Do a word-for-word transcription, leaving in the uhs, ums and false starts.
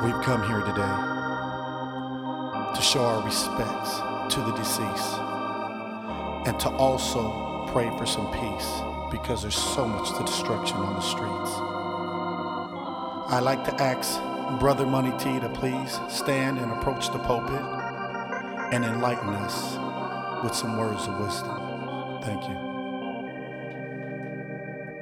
We've come here today to show our respects to the deceased and to also pray for some peace because there's so much destruction on the streets. I'd like to ask Brother Money T to please stand and approach the pulpit and enlighten us with some words of wisdom. Thank you.